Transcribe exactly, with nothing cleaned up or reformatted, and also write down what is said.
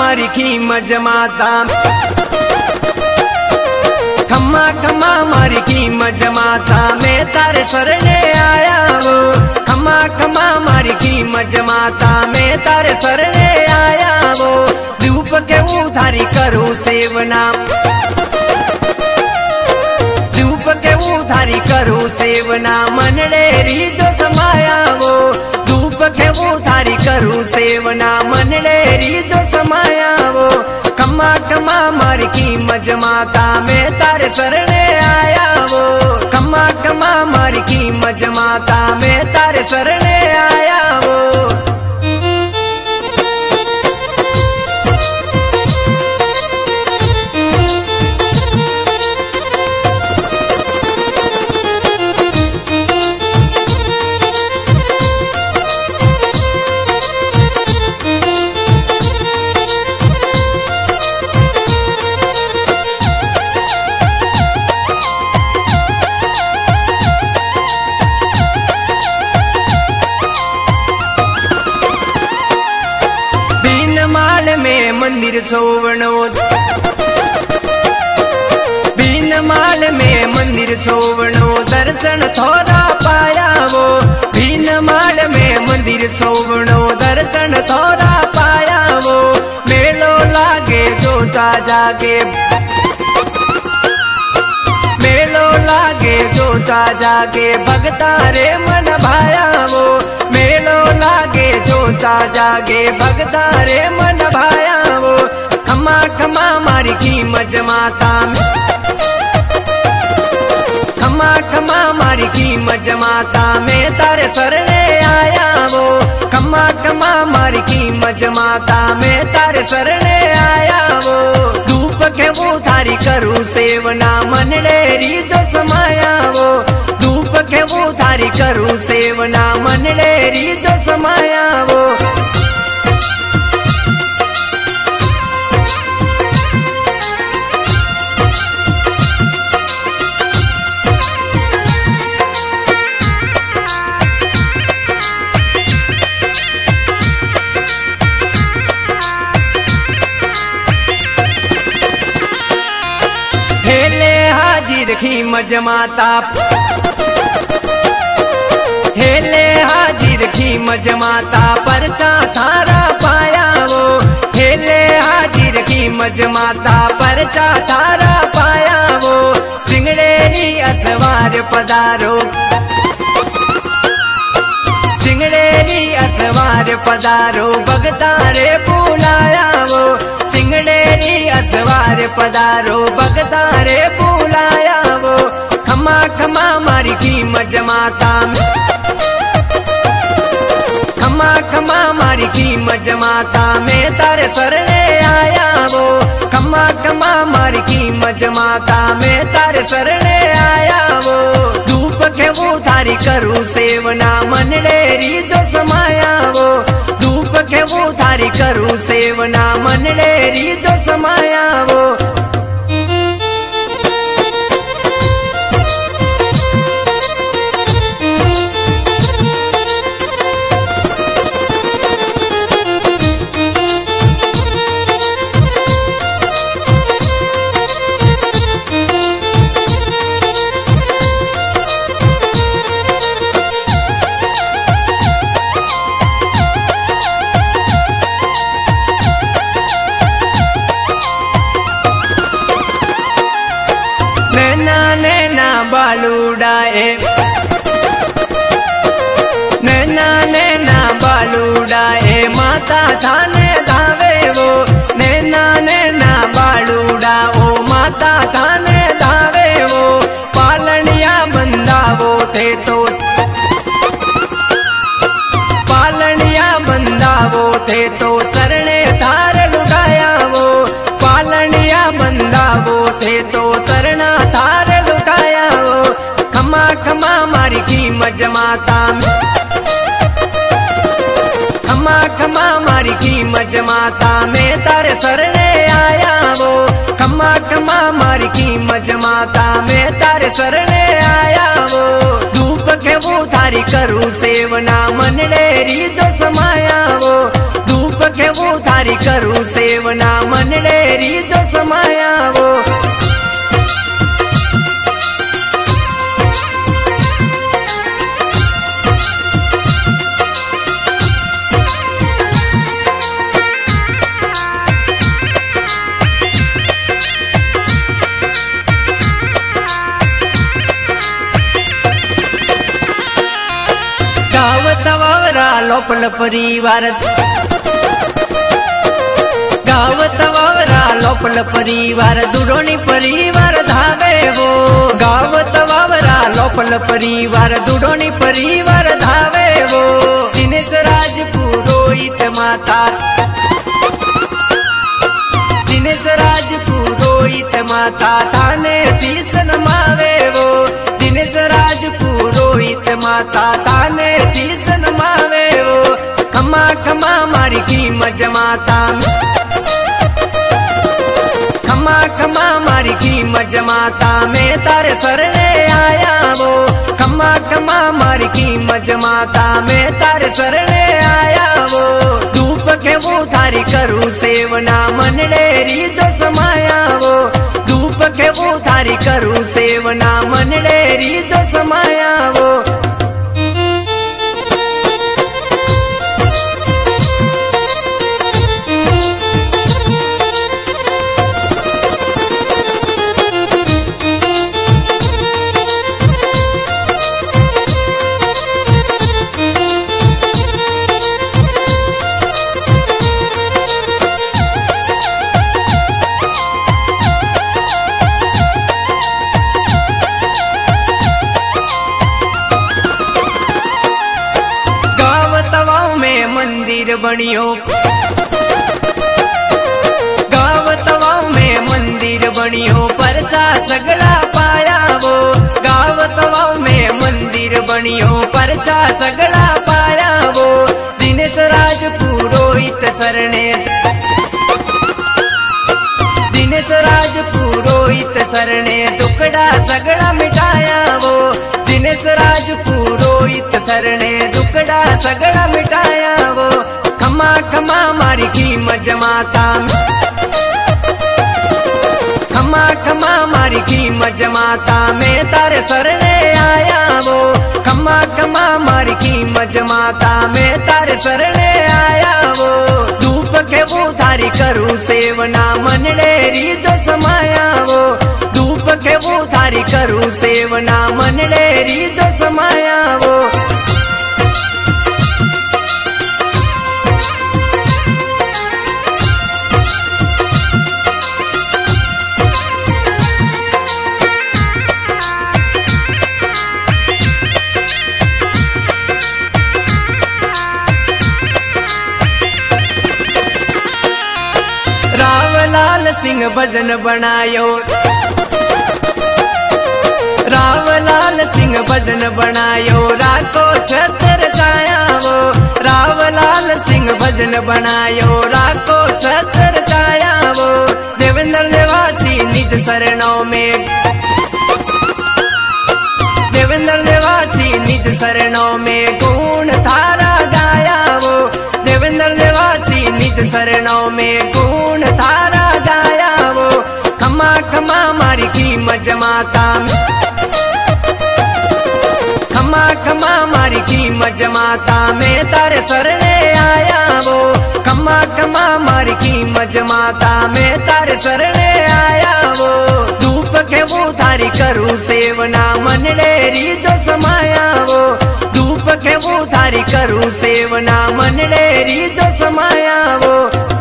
मारी कीमत जमाता, खम्मा खम्मा मारी कीमत जमाता, मैं तारे शरणे आया वो। खम्मा खम्मा मारी कीमत जमाता, मैं तारे शरणे आया वो। धूप के उधारी करूं सेवना, धूप के उधारी करूं सेवना, मनडेरी जो समाया वो। धूप के उधारी करूं सेवना, मनडेरी जो समाया वो। खम्मा खम्मा मारी कीमत जमाता, मैं तारे शरणे आया वो। खम्मा खम्मा मारी कीमत जमाता, मैं तारे शरणे आया वो। माल में मंदिर सोवणो, बिन माल में मंदिर सोवणो, दर्शन थोड़ा पाया वो। बिन माल में मंदिर सोवणो, दर्शन थोड़ा पाया वो। मेलो लागे जोता जागे, मेलो लागे जोता जागे, भगता रे मन भाया वो। मेलो लागे जोता जागे, भगता रे मन भाया वो। खम्मा खम्मा मारी कीमत जमाता, खम्मा खम्मा मारी कीमत जमाता, मैं तारे शरणे आया वो। खम्मा खम्मा मारी कीमत जमाता, मैं तारे शरणे आया वो। धूप के उधारी करूं सेवना, मनडेरी जो समाया वो। धूप के उधारी करूं सेवना, मनडेरी जो समाया वो। हेले हाजिर कीमत जमाता, हेले हाजिर कीमत जमाता, परचा थारा पाया वो। हेले हाजिर कीमत जमाता, परचा थारा पाया वो। सिंगड़ेरी असवार पधारो, सिंगड़ेरी असवार पधारो, भगता रे बुलाया वो। सिंगड़ेरी असवार पधारो, भगता रे बुलाया वो। खम्मा खम्मा मारी कीमत जमाता, खम्मा खम्मा मारी कीमत जमाता, मैं तारे शरणे आया वो। खम्मा खम्मा मारी कीमत जमाता, मैं तारे शरणे आया वो। धूप के उधारी करूं सेवना, मनडेरी जो समाया वो। धूप के उधारी करूं सेवना, मनडेरी जो समाया वो। बालूडाए, नैना नैना बालूडाए, माता थाने धावे वो। नैना नैना बालूडा ओ, माता थाने धावे वो। पालनिया बंदावो थे तो, पालनिया बंदावो थे तो, शरणे थार लुटाया वो। पालनिया बंदावो थे तो, शरणा थार लुटाया वो। खम्मा खम्मा मारी कीमत जमाता, खम्मा खम्मा मारी कीमत जमाता, मैं तारे शरणे आया वो। खम्मा खम्मा मारी कीमत जमाता, मैं तारे शरणे आया वो। धूप के उधारी करूं सेवना, मनडेरी जो समाया वो। धूप के उधारी करू सेवना मनडेरी जो समायावो। गावत वावरा लोपल परिवार गावत वावरा लोपल परिवार दुडोनी परिवार धावे वो। गावत वावरा लोपल परिवार दुडोनी परिवार धावे वो। दिनेश राज पुरोहित माता दिनेश राज पुरोहित माता थाने शीस नमावे वो। दिनेश राज पुरोहित माता ताने शीस नमावे वो। खमा खमा मारी कीमत माता खमा खमा मारी कीमत माता मैं तारे शरणे आया वो। खमा खमा मारी कीमत माता मैं तारे शरणे आया वो। धूप के वो थारी करू सेवना मनडेरी जो समाया वो। धूप के वो थारी करू सेवना मनडेरी जो समाया वो। मंदिर बनियो गावतवाओ में मंदिर बनियो परसा सगड़ा पाया वो। गावतवाओ में मंदिर बनियो परचा सगड़ा पाया वो। दिनेश राज पुरोहित शरणे दिनेश राज पुरोहित शरणे दुकड़ा सगड़ा मिटाया वो। दिनेश राज पुरोहित शरणे दुकड़ा सगड़ा मिटाया वो। खमा खमा मारी कीमत माता खमा खमा मारी कीमत माता मैं तारे शरणे आया वो। खमा खमा मारी कीमत माता मैं तारे शरणे आया वो। धूप के वो थारी करू सेवना मनडेरी जो समाया वो। धूप के वो थारी करू सेवना मनडेरी जो समाया वो। रावलाल सिंह भजन बनायो रावलाल सिंह भजन बनायो। राको छतर छाया वो। रावलाल सिंह भजन बनायो राको छतर छाया वो। देवेंद्र निवासी निज शरणों में देवेंद्र निवासी निज शरणों में गुण थारा गाया वो। देवेंद्र निवासी निज शरणों में गुण थारा गाया वो। खमा खमा मारी कीमत माता खमा खमा मारी कीमत माता मैं तारे शरणे आया वो। खमा खमा मारी कीमत माता मैं तारे शरणे आया वो। धूप के वो थारी करू सेवना मनडेरी जो समाया वो। धूप के वो थारी करू सेवना मनडेरी जो समाया वो।